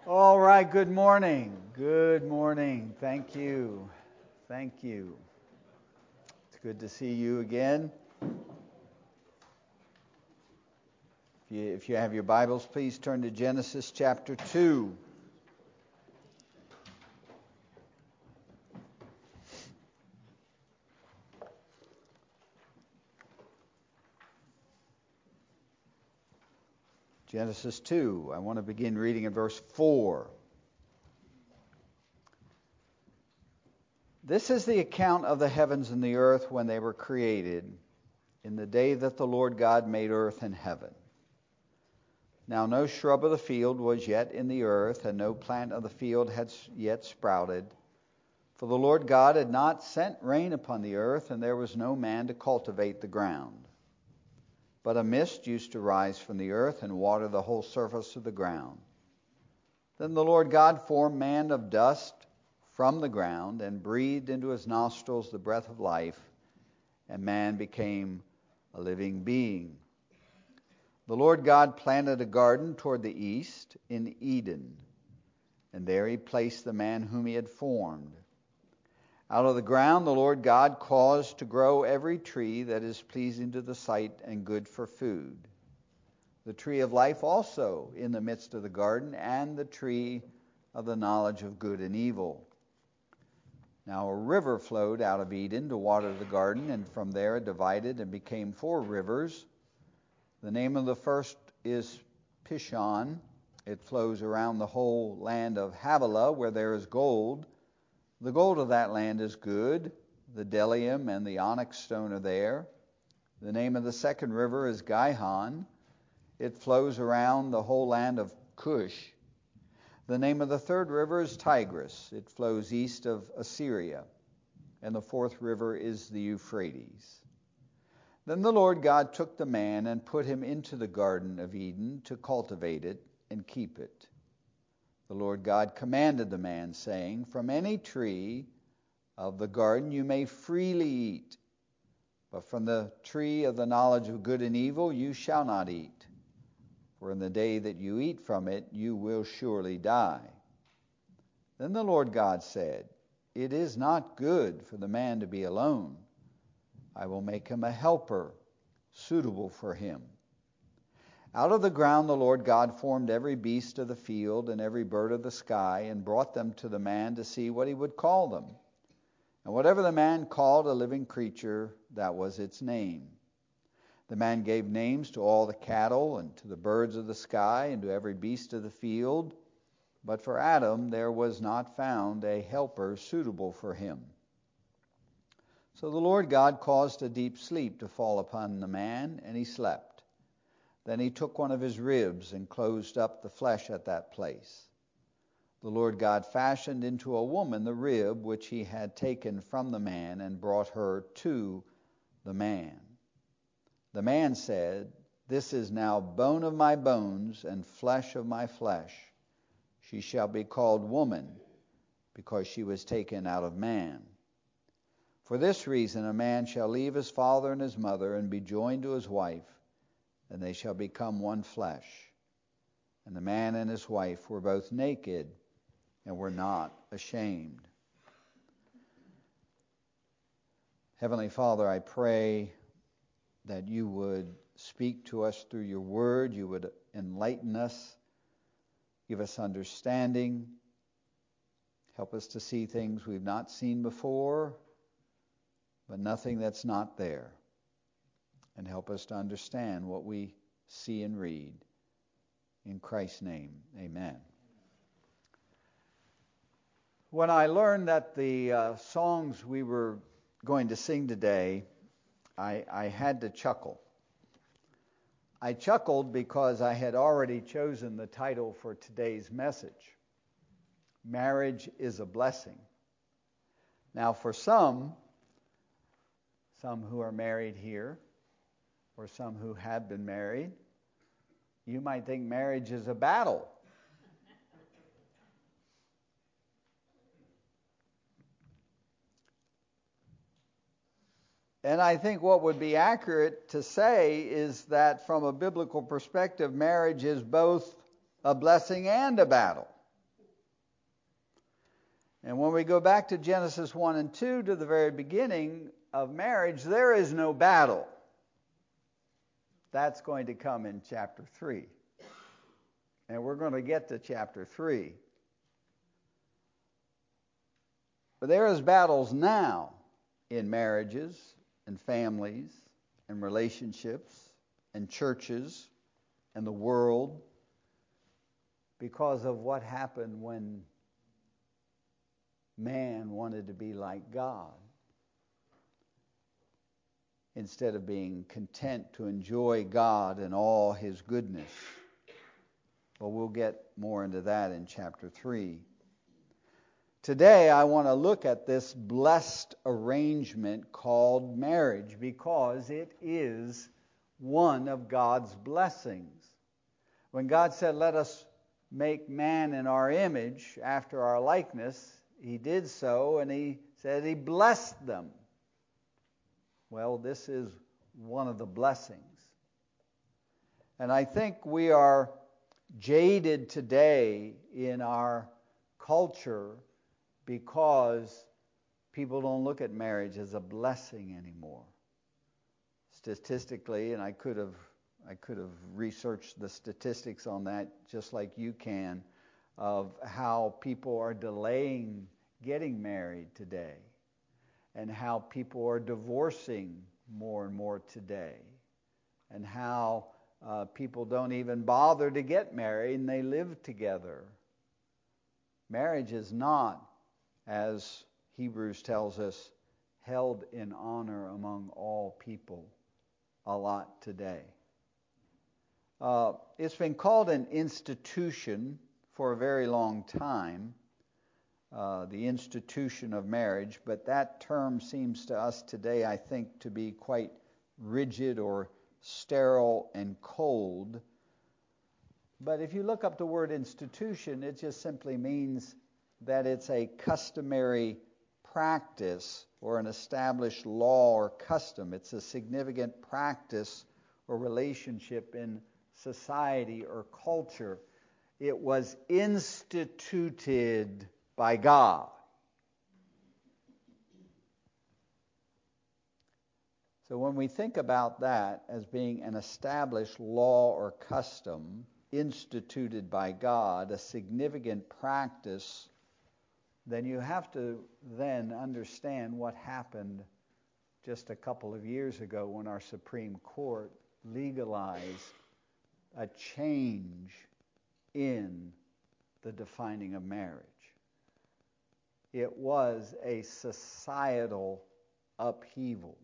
All right, good morning. Good morning. Thank you. Thank you. It's good to see you again. If you have your Bibles, please turn to Genesis chapter 2. Genesis 2. I want to begin reading in verse 4. This is the account of the heavens and the earth when they were created, in the day that the Lord God made earth and heaven. Now no shrub of the field was yet in the earth, and no plant of the field had yet sprouted. For the Lord God had not sent rain upon the earth, and there was no man to cultivate the ground. But a mist used to rise from the earth and water the whole surface of the ground. Then the Lord God formed man of dust from the ground, and breathed into his nostrils the breath of life, and man became a living being. The Lord God planted a garden toward the east in Eden, and there he placed the man whom he had formed. Out of the ground the Lord God caused to grow every tree that is pleasing to the sight and good for food. The tree of life also in the midst of the garden, and the tree of the knowledge of good and evil. Now a river flowed out of Eden to water the garden, and from there it divided and became 4 rivers. The name of the first is Pishon. It flows around the whole land of Havilah, where there is gold. The gold of that land is good. The bdellium and the onyx stone are there. The name of the second river is Gihon. It flows around the whole land of Cush. The name of the third river is Tigris. It flows east of Assyria. And the fourth river is the Euphrates. Then the Lord God took the man and put him into the garden of Eden to cultivate it and keep it. The Lord God commanded the man, saying, "From any tree of the garden you may freely eat, but from the tree of the knowledge of good and evil you shall not eat. For in the day that you eat from it, you will surely die." Then the Lord God said, "It is not good for the man to be alone. I will make him a helper suitable for him." Out of the ground the Lord God formed every beast of the field and every bird of the sky, and brought them to the man to see what he would call them. And whatever the man called a living creature, that was its name. The man gave names to all the cattle, and to the birds of the sky, and to every beast of the field. But for Adam there was not found a helper suitable for him. So the Lord God caused a deep sleep to fall upon the man, and he slept. Then he took one of his ribs and closed up the flesh at that place. The Lord God fashioned into a woman the rib which he had taken from the man, and brought her to the man. The man said, "This is now bone of my bones and flesh of my flesh. She shall be called woman, because she was taken out of man. For this reason a man shall leave his father and his mother, and be joined to his wife, and they shall become one flesh." And the man and his wife were both naked, and were not ashamed. Heavenly Father, I pray that you would speak to us through your word. You would enlighten us, give us understanding, help us to see things we've not seen before, but nothing that's not there. And help us to understand what we see and read. In Christ's name, amen. When I learned that the songs we were going to sing today, I had to chuckle. I chuckled because I had already chosen the title for today's message. Marriage is a Blessing. Now for some who are married here, or some who have been married, you might think marriage is a battle. And I think what would be accurate to say is that from a biblical perspective, marriage is both a blessing and a battle. And when we go back to Genesis 1 and 2, to the very beginning of marriage, there is no battle. That's going to come in chapter 3. And we're going to get to chapter 3. But there is battles now in marriages and families and relationships and churches and the world because of what happened when man wanted to be like God instead of being content to enjoy God and all His goodness. Well, we'll get more into that in chapter 3. Today, I want to look at this blessed arrangement called marriage because it is one of God's blessings. When God said, "Let us make man in our image, after our likeness," He did so, and He said He blessed them. Well, this is one of the blessings. And I think we are jaded today in our culture because people don't look at marriage as a blessing anymore. Statistically, and I could have researched the statistics on that just like you can, of how people are delaying getting married today and how people are divorcing more and more today and how people don't even bother to get married and they live together. Marriage is not, as Hebrews tells us, held in honor among all people a lot today. It's been called an institution for a very long time, the institution of marriage, but that term seems to us today, I think, to be quite rigid or sterile and cold. But if you look up the word institution, it just simply means that it's a customary practice or an established law or custom. It's a significant practice or relationship in society or culture. It was instituted by God. So when we think about that as being an established law or custom instituted by God, a significant practice, then you have to then understand what happened just a couple of years ago when our Supreme Court legalized a change in the defining of marriage. It was a societal upheaval.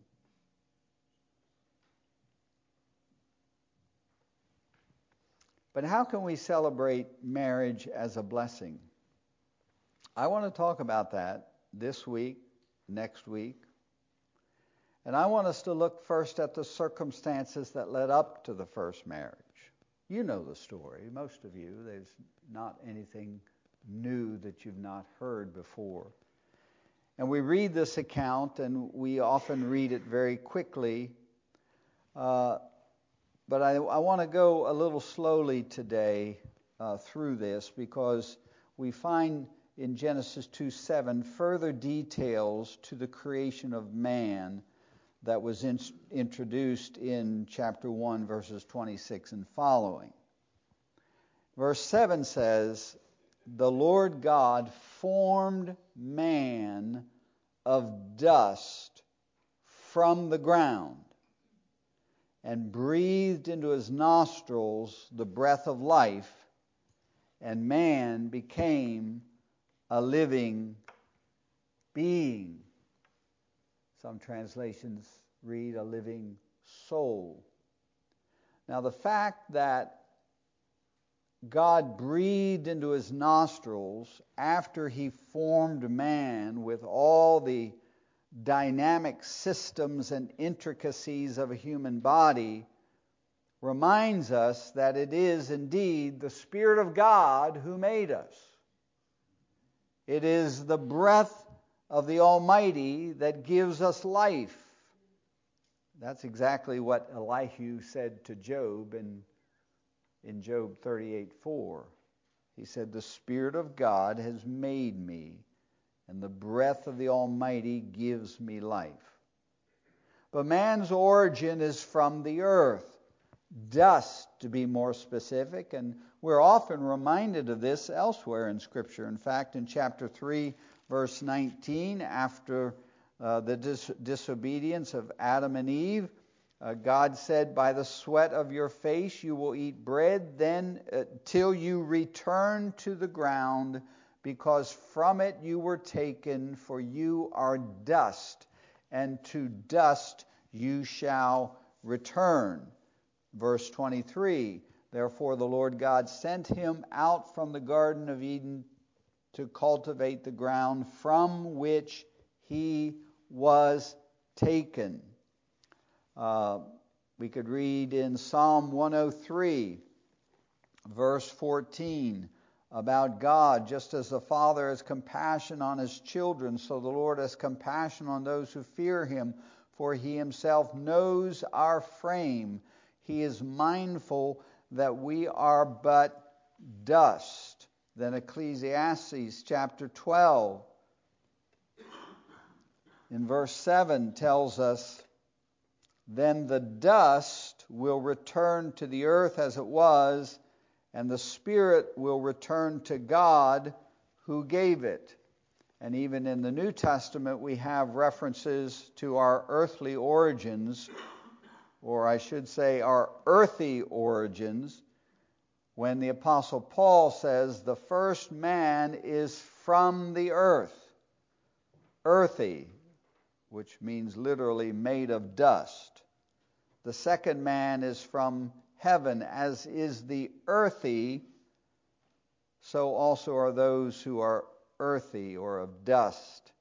But how can we celebrate marriage as a blessing? I want to talk about that this week, next week. And I want us to look first at the circumstances that led up to the first marriage. You know the story, most of you. There's not anything new that you've not heard before. And we read this account, and we often read it very quickly. But I want to go a little slowly today through this because we find in Genesis 2:7 further details to the creation of man that was introduced in chapter 1, verses 26 and following. Verse 7 says, "The Lord God formed man of dust from the ground and breathed into his nostrils the breath of life, and man became a living being." Some translations read a living soul. Now, the fact that God breathed into his nostrils after he formed man with all the dynamic systems and intricacies of a human body reminds us that it is indeed the Spirit of God who made us. It is the breath of the Almighty that gives us life. That's exactly what Elihu said to Job in Job 38:4. He said, "The Spirit of God has made me, and the breath of the Almighty gives me life. But man's origin is from the earth, dust to be more specific, and we're often reminded of this elsewhere in Scripture. In fact, in chapter 3, verse 19, after the disobedience of Adam and Eve, God said, "By the sweat of your face you will eat bread, then till you return to the ground, because from it you were taken, for you are dust, and to dust you shall return." Verse 23, "Therefore the Lord God sent him out from the Garden of Eden to cultivate the ground from which he was taken." We could read in Psalm 103, verse 14, about God, "Just as the Father has compassion on his children, so the Lord has compassion on those who fear him, for he himself knows our frame. He is mindful that we are but dust." Then Ecclesiastes chapter 12, in verse 7, tells us, "Then the dust will return to the earth as it was, and the spirit will return to God who gave it." And even in the New Testament, we have references to our earthly origins, or I should say our earthy origins, when the Apostle Paul says the first man is from the earth, earthy, which means literally made of dust. The second man is from heaven, as is the earthy, so also are those who are earthy or of dust.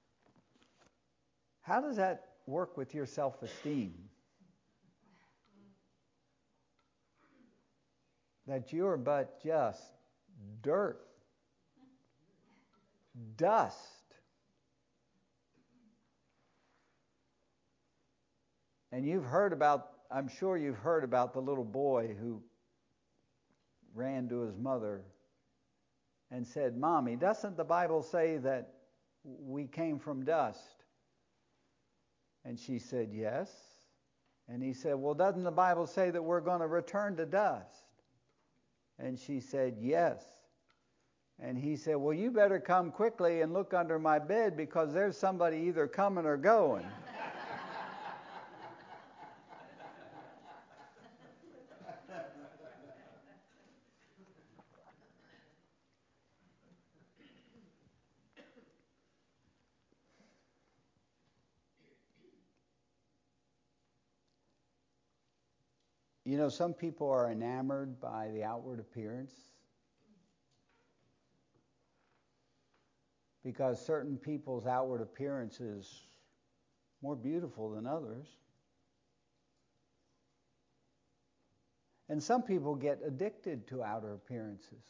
How does that work with your self-esteem? That you're but just dirt, dust. And I'm sure you've heard about the little boy who ran to his mother and said, "Mommy, doesn't the Bible say that we came from dust?" And she said, "Yes." And he said, "Well, doesn't the Bible say that we're going to return to dust?" And she said, "Yes." And he said, "Well, you better come quickly and look under my bed, because there's somebody either coming or going." You know, some people are enamored by the outward appearance because certain people's outward appearance is more beautiful than others. And some people get addicted to outer appearances.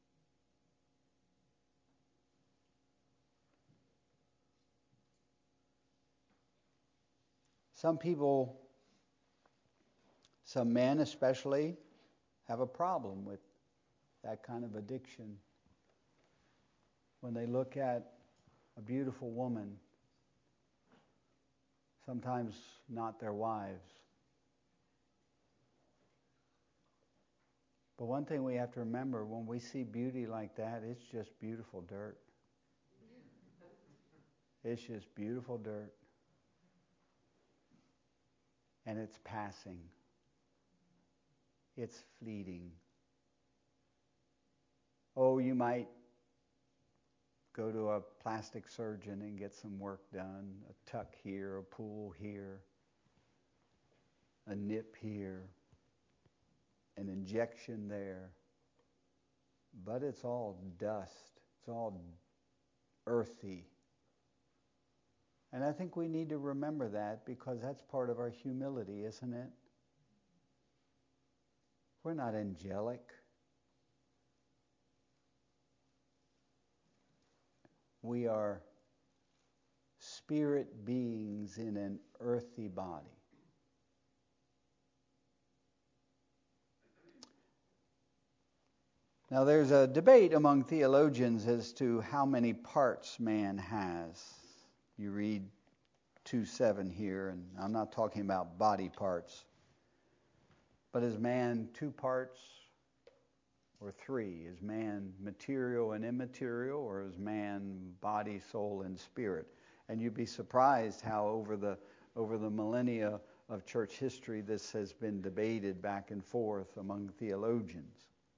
Some men especially, have a problem with that kind of addiction. When they look at a beautiful woman, sometimes not their wives. But one thing we have to remember, when we see beauty like that, it's just beautiful dirt. It's just beautiful dirt. And it's passing. It's fleeting. Oh, you might go to a plastic surgeon and get some work done, a tuck here, a pull here, a nip here, an injection there. But it's all dust. It's all earthy. And I think we need to remember that, because that's part of our humility, isn't it? We're not angelic. We are spirit beings in an earthy body. Now, there's a debate among theologians as to how many parts man has. You read 2:7 here, and I'm not talking about body parts. But is man 2 parts or 3? Is man material and immaterial, or is man body, soul, and spirit? And you'd be surprised how over the millennia of church history this has been debated back and forth among theologians.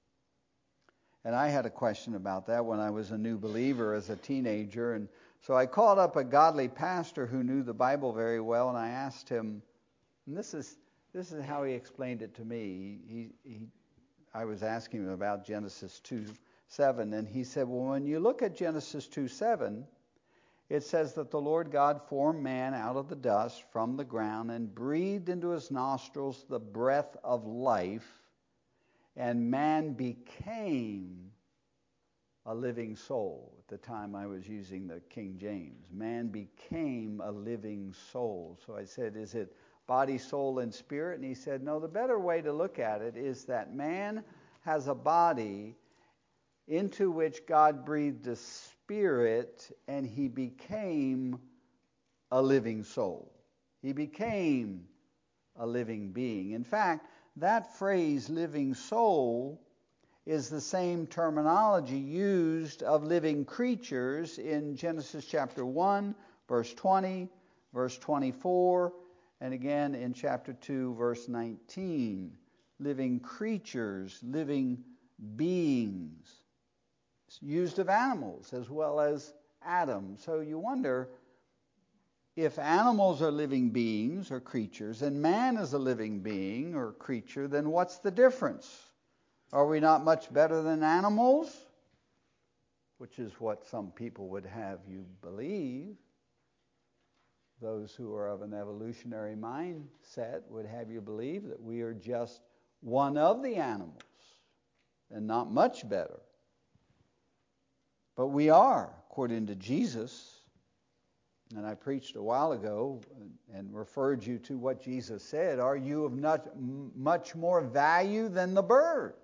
And I had a question about that when I was a new believer as a teenager. And so I called up a godly pastor who knew the Bible very well, and I asked him, and this is how he explained it to me. I was asking him about Genesis 2:7, and he said, well, when you look at Genesis 2:7, it says that the Lord God formed man out of the dust from the ground and breathed into his nostrils the breath of life, and man became a living soul. At the time I was using the King James. Man became a living soul. So I said, is it body, soul, and spirit? And he said, no, the better way to look at it is that man has a body into which God breathed a spirit, and he became a living soul. He became a living being. In fact, that phrase, living soul, is the same terminology used of living creatures in Genesis chapter 1, verse 20, verse 24, and again in chapter 2, verse 19. Living creatures, living beings. It's used of animals as well as Adam. So you wonder, if animals are living beings or creatures, and man is a living being or creature, then what's the difference? Are we not much better than animals? Which is what some people would have you believe. Those who are of an evolutionary mindset would have you believe that we are just one of the animals and not much better. But we are, according to Jesus. And I preached a while ago and referred you to what Jesus said. Are you of not much more value than the birds?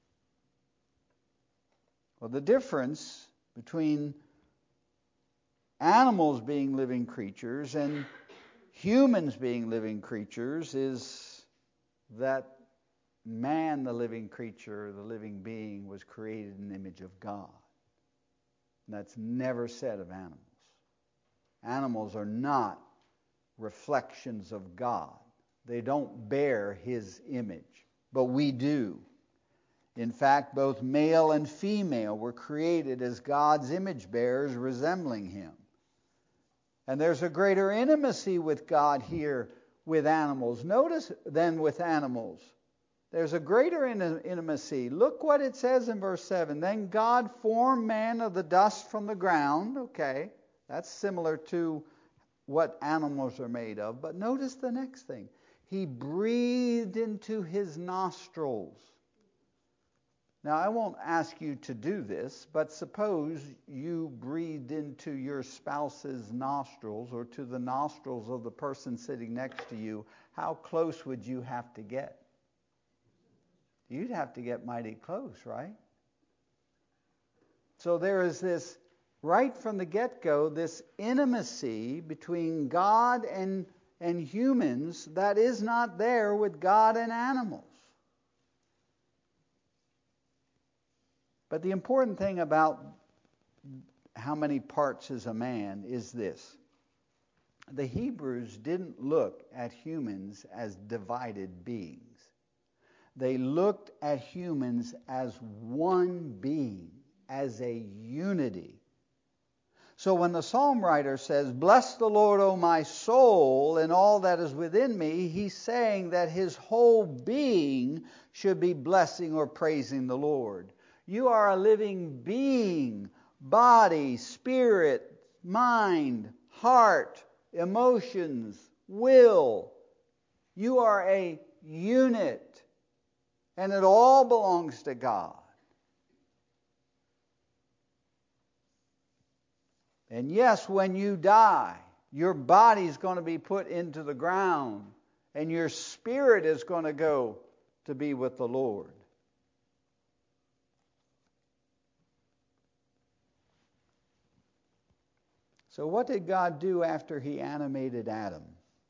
Well, the difference between animals being living creatures and humans being living creatures is that man, the living creature, the living being, was created in the image of God. And that's never said of animals. Animals are not reflections of God. They don't bear His image, but we do. In fact, both male and female were created as God's image bearers, resembling Him. And there's a greater intimacy with God here with animals. Notice than with animals. There's a greater intimacy. Look what it says in verse 7. Then God formed man of the dust from the ground. Okay. That's similar to what animals are made of. But notice the next thing. He breathed into his nostrils. Now, I won't ask you to do this, but suppose you breathed into your spouse's nostrils or to the nostrils of the person sitting next to you. How close would you have to get? You'd have to get mighty close, right? So there is this, right from the get-go, this intimacy between God and humans that is not there with God and animals. But the important thing about how many parts is a man is this. The Hebrews didn't look at humans as divided beings. They looked at humans as one being, as a unity. So when the psalm writer says, "Bless the Lord, O my soul, and all that is within me," he's saying that his whole being should be blessing or praising the Lord. You are a living being, body, spirit, mind, heart, emotions, will. You are a unit, and it all belongs to God. And yes, when you die, your body is going to be put into the ground, and your spirit is going to go to be with the Lord. So what did God do after he animated Adam?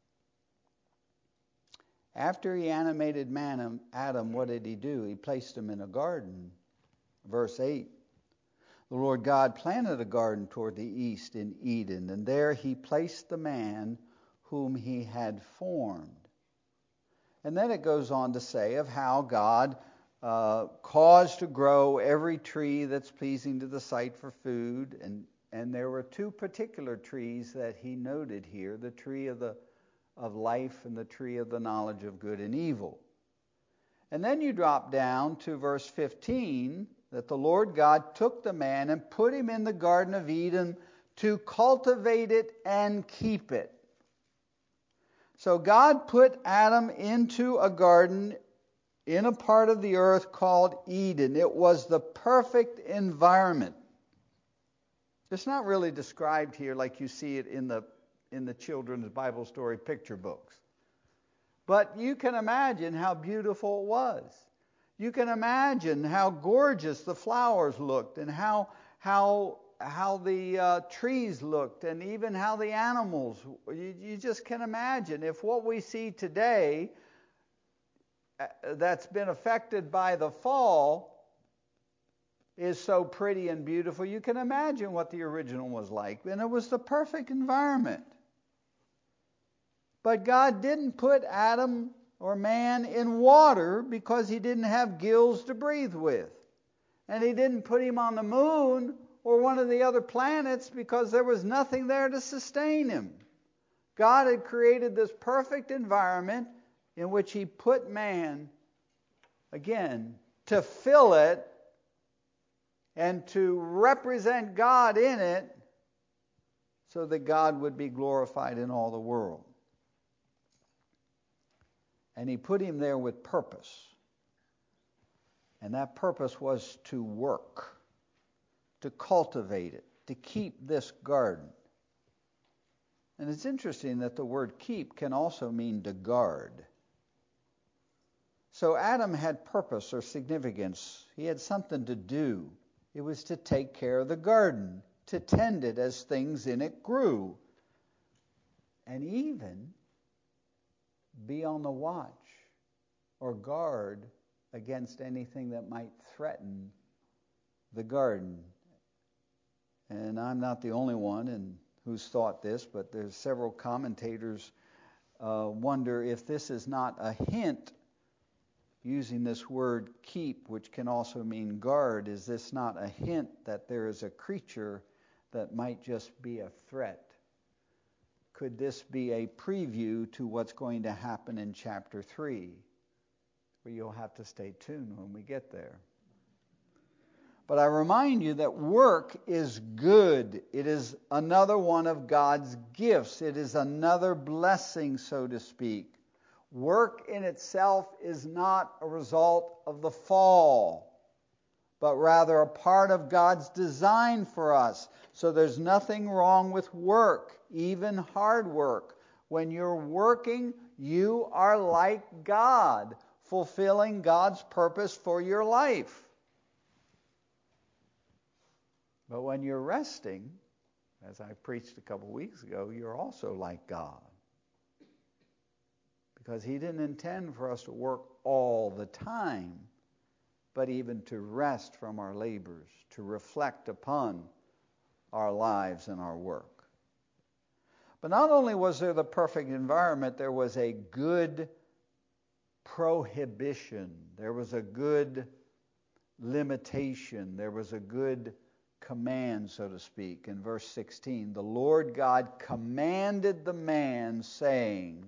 After he animated Adam, what did he do? He placed him in a garden. Verse 8. The Lord God planted a garden toward the east in Eden, and there he placed the man whom he had formed. And then it goes on to say of how God caused to grow every tree that's pleasing to the sight for food. And there were two particular trees that he noted here, the tree of life and the tree of the knowledge of good and evil. And then you drop down to verse 15, that the Lord God took the man and put him in the Garden of Eden to cultivate it and keep it. So God put Adam into a garden in a part of the earth called Eden. It was the perfect environment. It's not really described here like you see it in the children's Bible story picture books. But you can imagine how beautiful it was. You can imagine how gorgeous the flowers looked and how the trees looked and even how the animals. You just can imagine if what we see today that's been affected by the fall is so pretty and beautiful. You can imagine what the original was like. And it was the perfect environment. But God didn't put Adam or man in water because he didn't have gills to breathe with. And he didn't put him on the moon or one of the other planets because there was nothing there to sustain him. God had created this perfect environment in which he put man, again, to fill it and to represent God in it so that God would be glorified in all the world. And he put him there with purpose. And that purpose was to work, to cultivate it, to keep this garden. And it's interesting that the word keep can also mean to guard. So Adam had purpose or significance. He had something to do. It was to take care of the garden, to tend it as things in it grew. And even be on the watch or guard against anything that might threaten the garden. And I'm not the only one who's thought this, but there's several commentators wonder if this is not a hint, using this word keep, which can also mean guard, is this not a hint that there is a creature that might just be a threat? Could this be a preview to what's going to happen in chapter 3? Where you'll have to stay tuned when we get there. But I remind you that work is good. It is another one of God's gifts. It is another blessing, so to speak. Work in itself is not a result of the fall, but rather a part of God's design for us. So there's nothing wrong with work, even hard work. When you're working, you are like God, fulfilling God's purpose for your life. But when you're resting, as I preached a couple weeks ago, you're also like God. Because he didn't intend for us to work all the time, but even to rest from our labors, to reflect upon our lives and our work. But not only was there the perfect environment, there was a good prohibition. There was a good limitation. There was a good command, so to speak. In verse 16, the Lord God commanded the man, saying,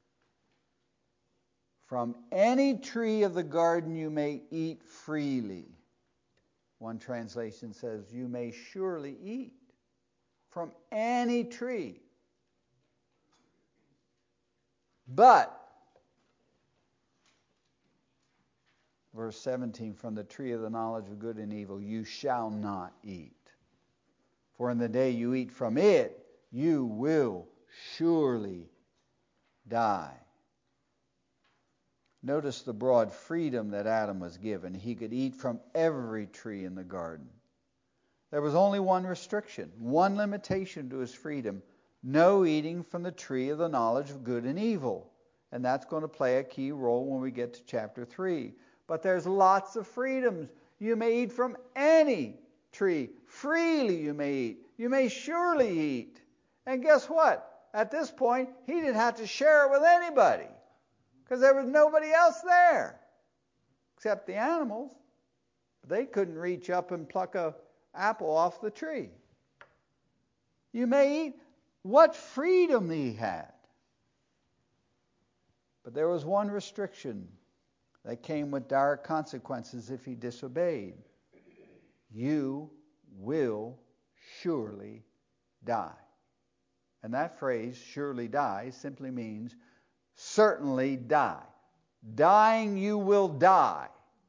"From any tree of the garden you may eat freely." One translation says, "You may surely eat from any tree. But," verse 17, "from the tree of the knowledge of good and evil you shall not eat. For in the day you eat from it, you will surely die." Notice the broad freedom that Adam was given. He could eat from every tree in the garden. There was only one restriction, one limitation to his freedom: no eating from the tree of the knowledge of good and evil. And that's going to play a key role when we get to chapter 3. But there's lots of freedoms. You may eat from any tree. Freely you may eat. You may surely eat. And guess what? At this point, he didn't have to share it with anybody, because there was nobody else there except the animals. They couldn't reach up and pluck an apple off the tree. You may eat. What freedom he had. But there was one restriction that came with dire consequences if he disobeyed. You will surely die. And that phrase, surely die, simply means certainly die. Dying, you will die.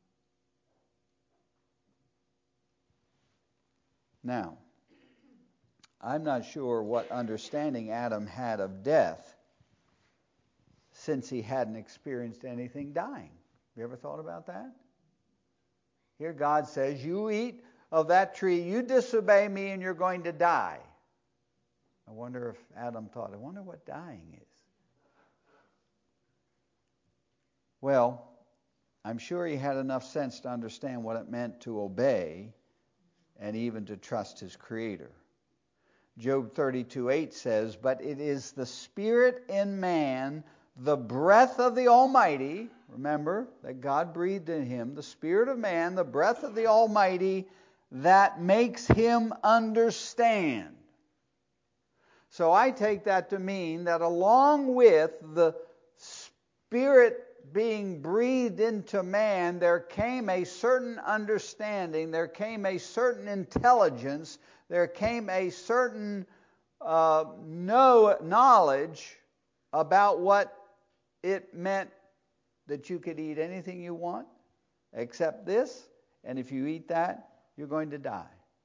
Now, I'm not sure what understanding Adam had of death, since he hadn't experienced anything dying. Have you ever thought about that? Here God says, you eat of that tree, you disobey me, and you're going to die. I wonder if Adam thought, I wonder what dying is. Well, I'm sure he had enough sense to understand what it meant to obey and even to trust his Creator. Job 32:8 says, but it is the spirit in man, the breath of the Almighty. Remember that God breathed in him, the spirit of man, the breath of the Almighty, that makes him understand. So I take that to mean that along with the spirit being breathed into man, there came a certain understanding, there came a certain intelligence, there came a certain knowledge about what it meant that you could eat anything you want except this, and if you eat that, you're going to die.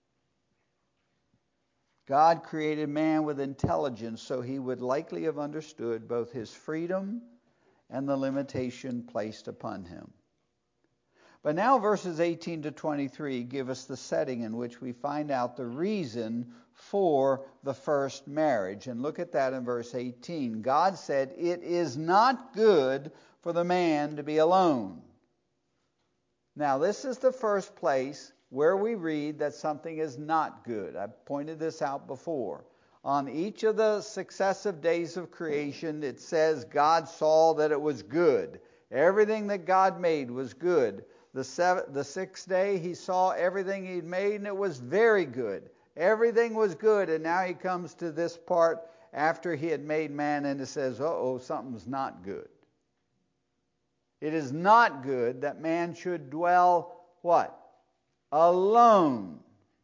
God created man with intelligence, so he would likely have understood both his freedom and the limitation placed upon him. But now verses 18 to 23 give us the setting in which we find out the reason for the first marriage. And look at that in verse 18. God said, it is not good for the man to be alone. Now this is the first place where we read that something is not good. I've pointed this out before. On each of the successive days of creation, it says God saw that it was good. Everything that God made was good. The sixth day, he saw everything he'd made, and it was very good. Everything was good, and now he comes to this part after he had made man, and it says, something's not good. It is not good that man should dwell, what? Alone.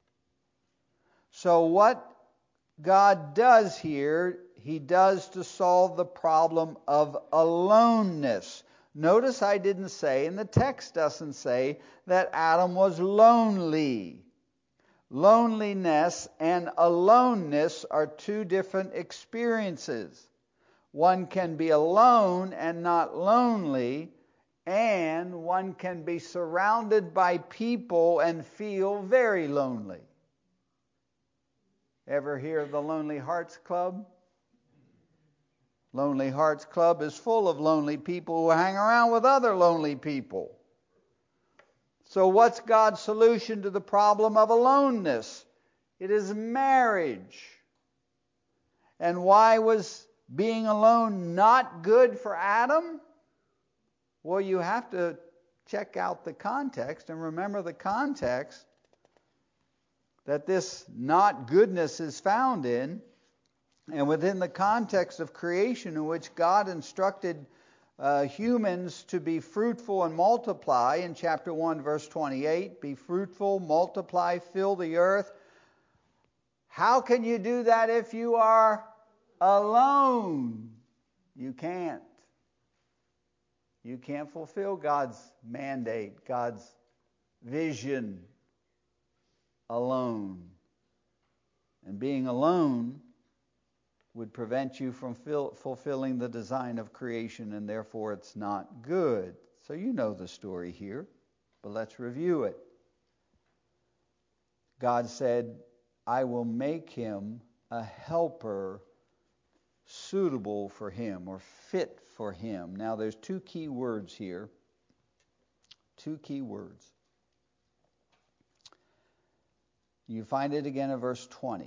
So what God does here, he does to solve the problem of aloneness. Notice I didn't say, and the text doesn't say, that Adam was lonely. Loneliness and aloneness are two different experiences. One can be alone and not lonely, and one can be surrounded by people and feel very lonely. Ever hear of the Lonely Hearts Club? Lonely Hearts Club is full of lonely people who hang around with other lonely people. So what's God's solution to the problem of aloneness? It is marriage. And why was being alone not good for Adam? Well, you have to check out the context and remember the context that this not goodness is found in. And within the context of creation, in which God instructed humans to be fruitful and multiply, in chapter 1, verse 28, be fruitful, multiply, fill the earth. How can you do that if you are alone? You can't. You can't fulfill God's mandate, God's vision alone. And being alone would prevent you from fulfilling the design of creation, and therefore it's not good. So you know the story here, but let's review it. God said, I will make him a helper suitable for him or fit for him. Now there's two key words here. Two key words. You find it again in verse 20.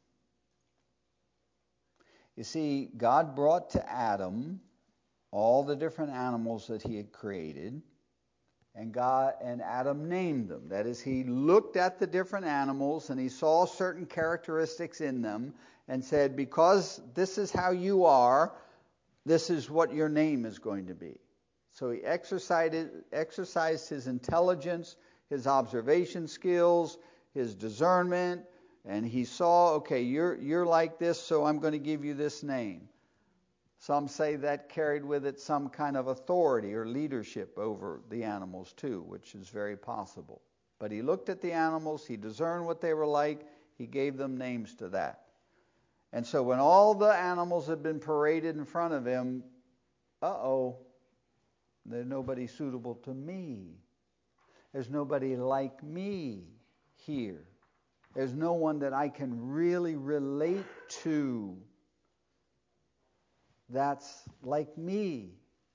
You see, God brought to Adam all the different animals that he had created, and Adam named them. That is, he looked at the different animals and he saw certain characteristics in them and said, because this is how you are, this is what your name is going to be. So he exercised his intelligence, his observation skills, his discernment, and he saw, okay, you're like this, so I'm going to give you this name. Some say that carried with it some kind of authority or leadership over the animals too, which is very possible. But he looked at the animals, he discerned what they were like, he gave them names to that. And so when all the animals had been paraded in front of him, there's nobody suitable to me. There's nobody like me here. There's no one that I can really relate to that's like me.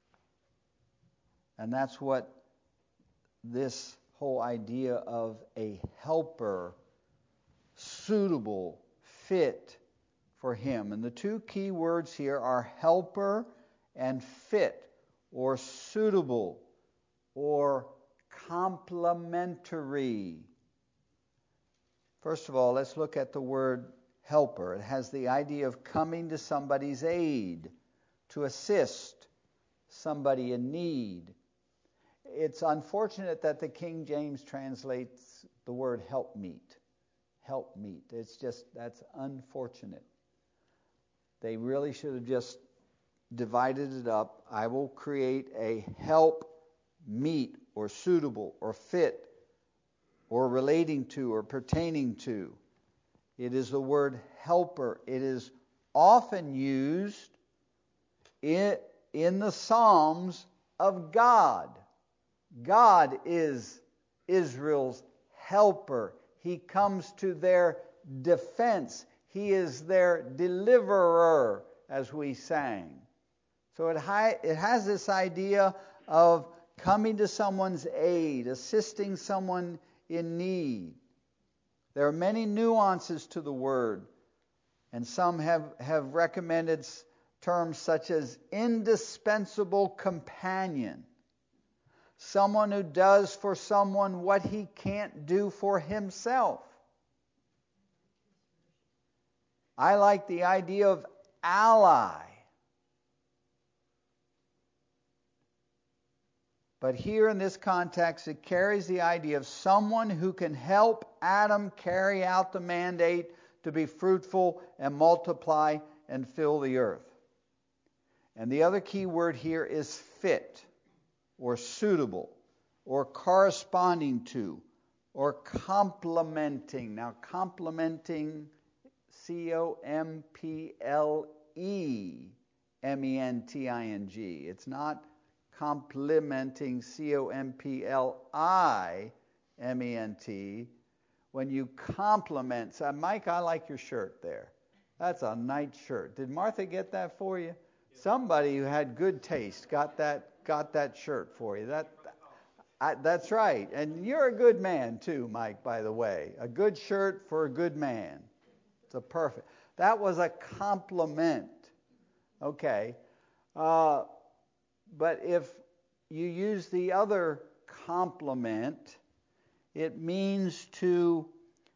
And that's what this whole idea of a helper, suitable, fit for him. And the two key words here are helper and fit, or suitable, or complementary. First of all, let's look at the word helper. It has the idea of coming to somebody's aid, to assist somebody in need. It's unfortunate that the King James translates the word helpmeet. Helpmeet. That's unfortunate. They really should have just divided it up. I will create a help meet, or suitable, or fit, or relating to, or pertaining to. It is the word helper. It is often used in the Psalms of God. God is Israel's helper. He comes to their defense. He is their deliverer, as we sang. So it has this idea of coming to someone's aid, assisting someone in need. There are many nuances to the word, and some have recommended terms such as indispensable companion, someone who does for someone what he can't do for himself. I like the idea of ally. But here in this context, it carries the idea of someone who can help Adam carry out the mandate to be fruitful and multiply and fill the earth. And the other key word here is fit, or suitable, or corresponding to, or complementing. Now, complementing, complementing. It's not complementing, complement. When you compliment, so Mike, I like your shirt there. That's a nice shirt. Did Martha get that for you? Somebody who had good taste got that shirt for you. That's right. And you're a good man too, Mike, by the way. A good shirt for a good man. It's a perfect. That was a compliment. Okay. But if you use the other complement, it means to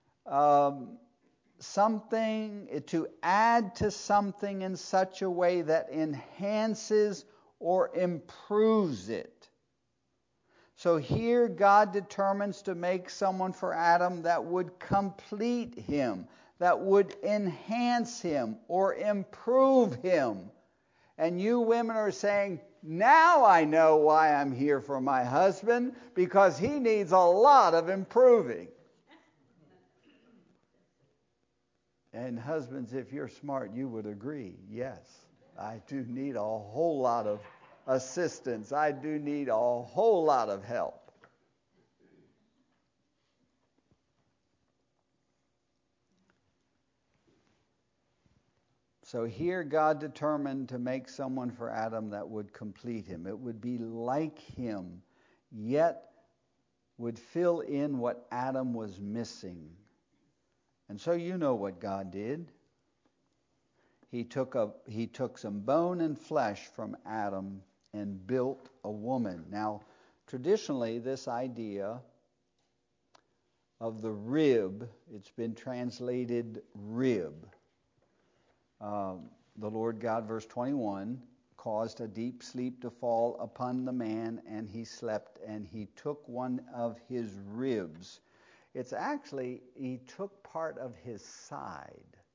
add to something in such a way that enhances or improves it. So here God determines to make someone for Adam that would complete him, that would enhance him or improve him. And you women are saying, now I know why I'm here for my husband, because he needs a lot of improving. And husbands, if you're smart, you would agree. Yes, I do need a whole lot of assistance. I do need a whole lot of help. So here God determined to make someone for Adam that would complete him. It would be like him, yet would fill in what Adam was missing. And so you know what God did. He took some bone and flesh from Adam and built a woman. Now, traditionally, this idea of the rib, it's been translated rib. The Lord God, verse 21, caused a deep sleep to fall upon the man, and he slept, and he took one of his ribs. It's actually, he took part of his side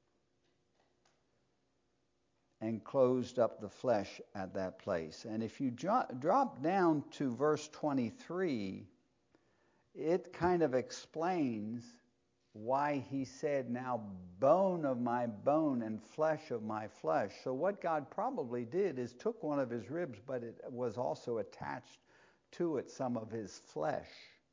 and closed up the flesh at that place. And if you drop down to verse 23, it kind of explains why he said, now bone of my bone and flesh of my flesh. So what God probably did is took one of his ribs, but it was also attached to it some of his flesh.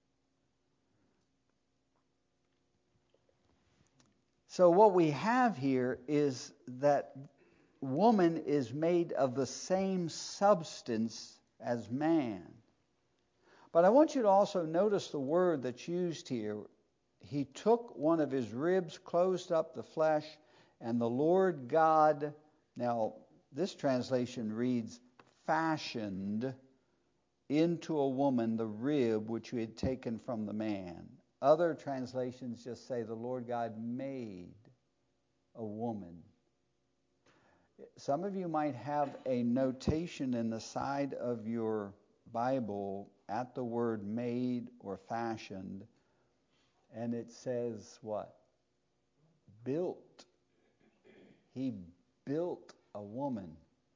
So what we have here is that woman is made of the same substance as man. But I want you to also notice the word that's used here. He took one of his ribs, closed up the flesh, and the Lord God, now this translation reads, fashioned into a woman the rib which he had taken from the man. Other translations just say the Lord God made a woman. Some of you might have a notation in the side of your Bible at the word made or fashioned, and it says what? Built. He built a woman.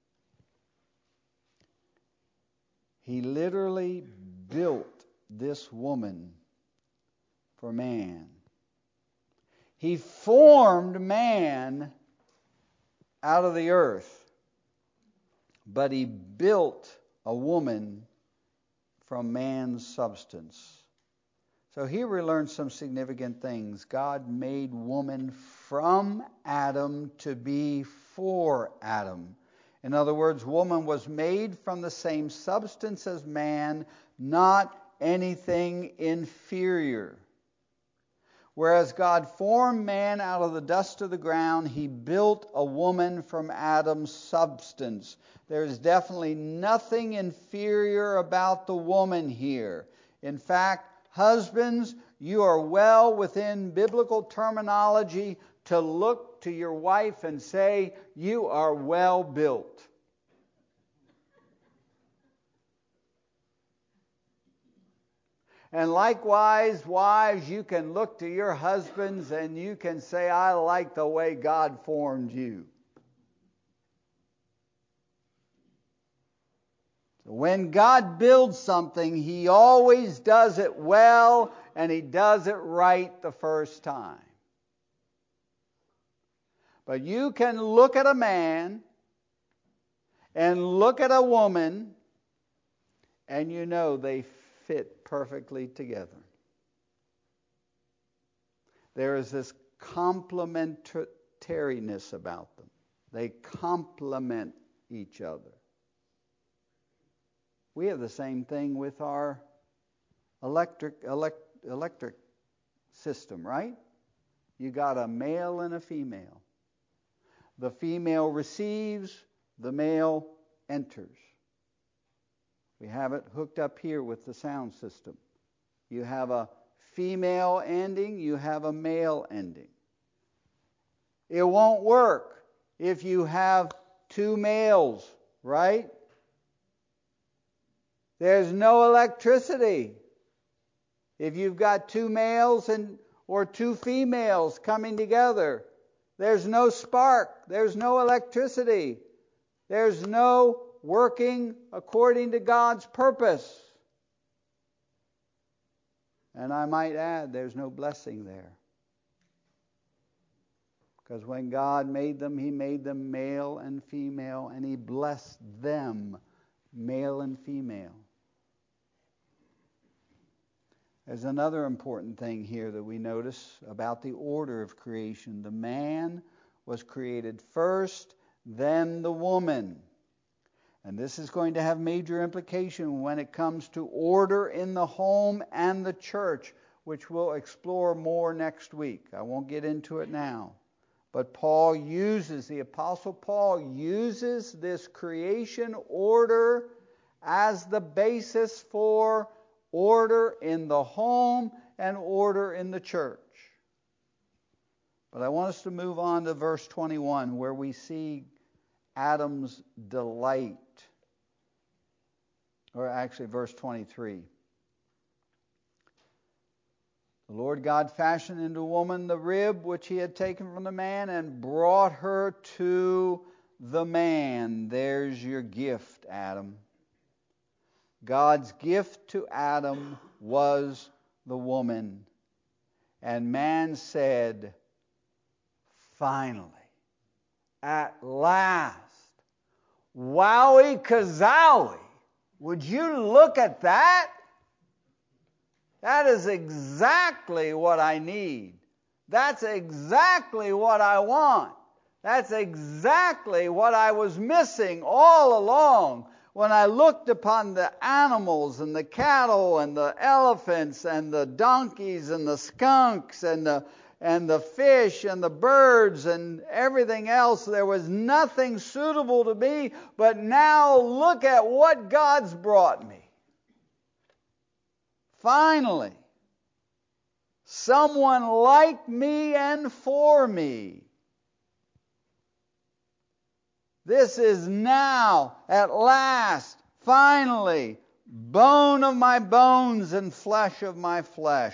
He literally built this woman for man. He formed man out of the earth, but he built a woman from man's substance. So here we learn some significant things. God made woman from Adam to be for Adam. In other words, woman was made from the same substance as man, not anything inferior. Whereas God formed man out of the dust of the ground, he built a woman from Adam's substance. There is definitely nothing inferior about the woman here. In fact, husbands, you are well within biblical terminology to look to your wife and say, you are well built. And likewise, wives, you can look to your husbands and you can say, I like the way God formed you. When God builds something, he always does it well, and he does it right the first time. But you can look at a man and look at a woman, and you know they fit perfectly together. There is this complementariness about them. They complement each other. We have the same thing with our electric system, right? You got a male and a female. The female receives, the male enters. We have it hooked up here with the sound system. You have a female ending, you have a male ending. It won't work if you have two males, right? There's no electricity. If you've got two males or two females coming together, there's no spark, there's no electricity, there's no working according to God's purpose. And I might add, there's no blessing there. Because when God made them, he made them male and female, and he blessed them, male and female. There's another important thing here that we notice about the order of creation. The man was created first, then the woman. And this is going to have major implication when it comes to order in the home and the church, which we'll explore more next week. I won't get into it now. But the Apostle Paul uses this creation order as the basis for order in the home and order in the church. But I want us to move on to verse 21, where we see Adam's delight. Or actually, verse 23. The Lord God fashioned into woman the rib which he had taken from the man and brought her to the man. There's your gift, Adam. God's gift to Adam was the woman. And man said, finally, at last, wowie kazowie, would you look at that? That is exactly what I need. That's exactly what I want. That's exactly what I was missing all along when I looked upon the animals and the cattle and the elephants and the donkeys and the skunks and the fish and the birds and everything else. There was nothing suitable to me, but now look at what God's brought me. Finally, someone like me and for me. This is now, at last, finally, bone of my bones and flesh of my flesh.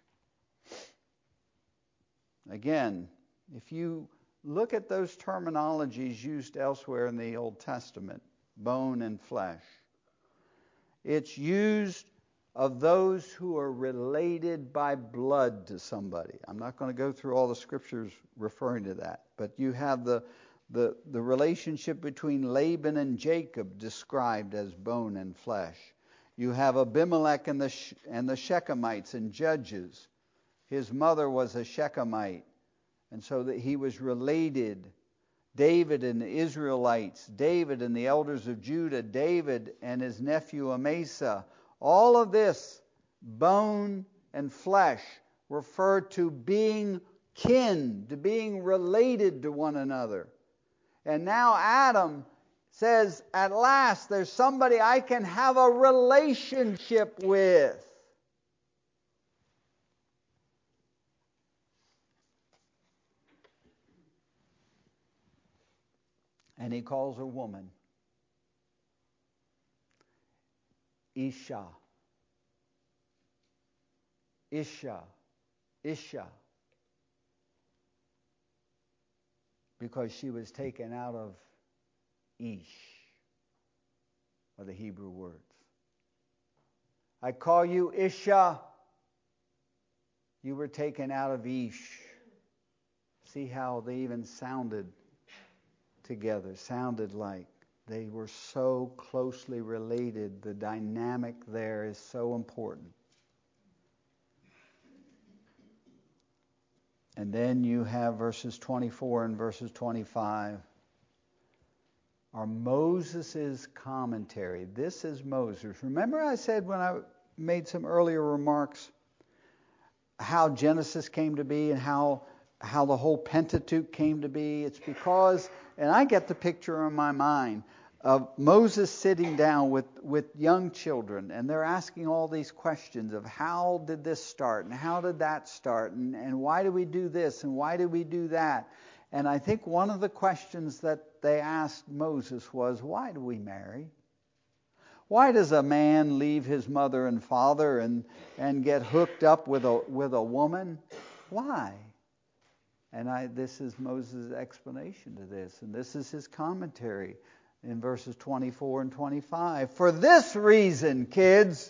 Again, if you look at those terminologies used elsewhere in the Old Testament, bone and flesh, it's used of those who are related by blood to somebody. I'm not going to go through all the scriptures referring to that, but you have the relationship between Laban and Jacob described as bone and flesh. You have Abimelech and the Shechemites in Judges. His mother was a Shechemite, and so that he was related. David and the Israelites, David and the elders of Judah, David and his nephew Amasa. All of this, bone and flesh, refer to being kin, to being related to one another. And now Adam says, at last, there's somebody I can have a relationship with. And he calls her woman. Isha. Isha. Isha. Because she was taken out of Ish, are the Hebrew words. I call you Isha. You were taken out of Ish. See how they even sounded together, sounded like. They were so closely related. The dynamic there is so important. And then you have verses 24 and verses 25 are Moses' commentary. This is Moses. Remember I said when I made some earlier remarks how Genesis came to be and how the whole Pentateuch came to be? It's because, and I get the picture in my mind, of Moses sitting down with young children, and they're asking all these questions of how did this start, and how did that start, and why do we do this, and why do we do that? And I think one of the questions that they asked Moses was, why do we marry? Why does a man leave his mother and father and get hooked up with a woman? Why? And this is Moses' explanation to this, and this is his commentary in verses 24 and 25. For this reason, kids,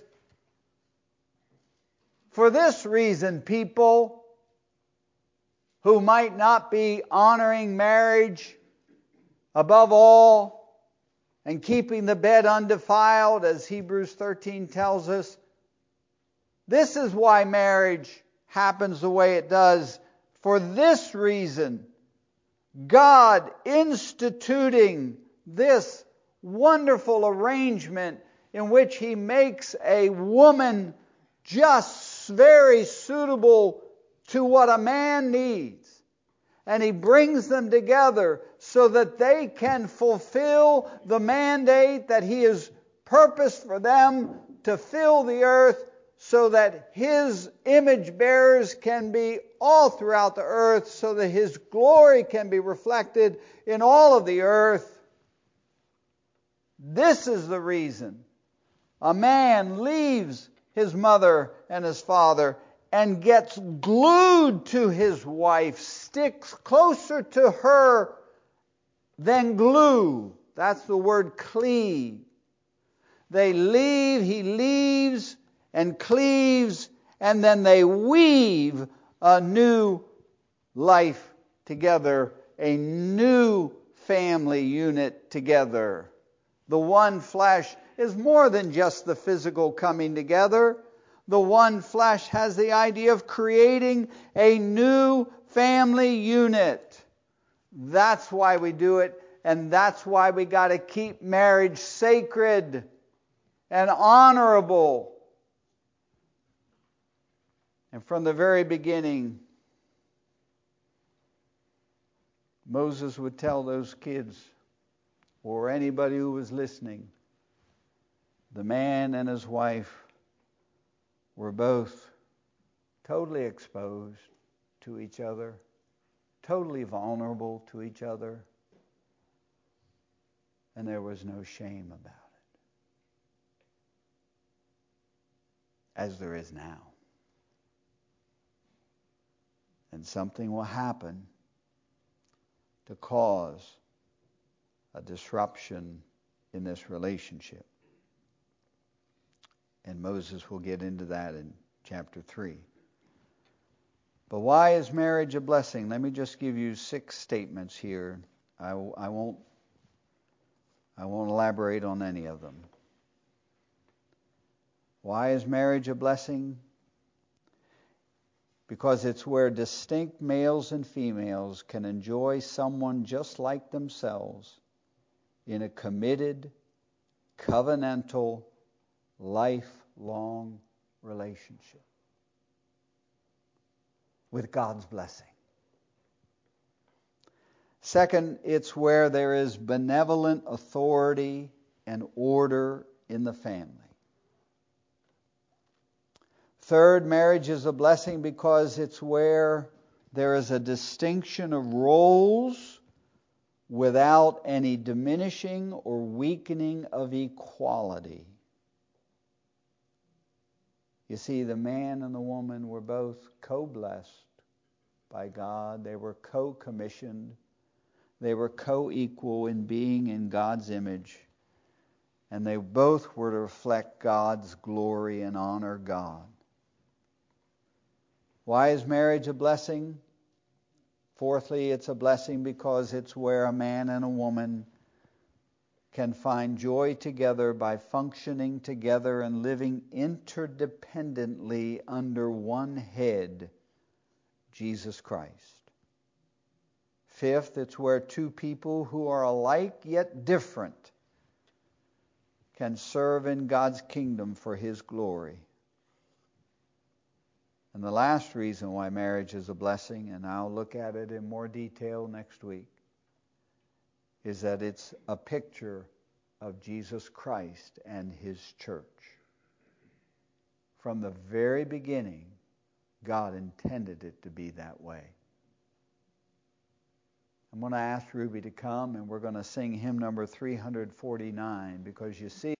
for this reason, people who might not be honoring marriage above all and keeping the bed undefiled, as Hebrews 13 tells us, this is why marriage happens the way it does. For this reason, God instituting this wonderful arrangement in which He makes a woman just very suitable to what a man needs. And He brings them together so that they can fulfill the mandate that He has purposed for them to fill the earth, so that His image bearers can be all throughout the earth, so that His glory can be reflected in all of the earth. This is the reason a man leaves his mother and his father and gets glued to his wife, sticks closer to her than glue. That's the word cleave. They leave, he leaves and cleaves, and then they weave a new life together, a new family unit together. The one flesh is more than just the physical coming together. The one flesh has the idea of creating a new family unit. That's why we do it, and that's why we got to keep marriage sacred and honorable. And from the very beginning, Moses would tell those kids, or anybody who was listening, the man and his wife were both totally exposed to each other, totally vulnerable to each other, and there was no shame about it, as there is now. And something will happen to cause a disruption in this relationship. And Moses will get into that in chapter 3. But why is marriage a blessing? Let me just give you 6 statements here. I won't elaborate on any of them. Why is marriage a blessing? Because it's where distinct males and females can enjoy someone just like themselves in a committed, covenantal, lifelong relationship with God's blessing. Second, it's where there is benevolent authority and order in the family. Third, marriage is a blessing because it's where there is a distinction of roles without any diminishing or weakening of equality. You see, the man and the woman were both co-blessed by God. They were co-commissioned. They were co-equal in being in God's image. And they both were to reflect God's glory and honor God. Why is marriage a blessing? Fourthly, it's a blessing because it's where a man and a woman can find joy together by functioning together and living interdependently under one head, Jesus Christ. Fifth, it's where two people who are alike yet different can serve in God's kingdom for His glory. And the last reason why marriage is a blessing, and I'll look at it in more detail next week, is that it's a picture of Jesus Christ and His church. From the very beginning, God intended it to be that way. I'm going to ask Ruby to come, and we're going to sing hymn number 349, because you see,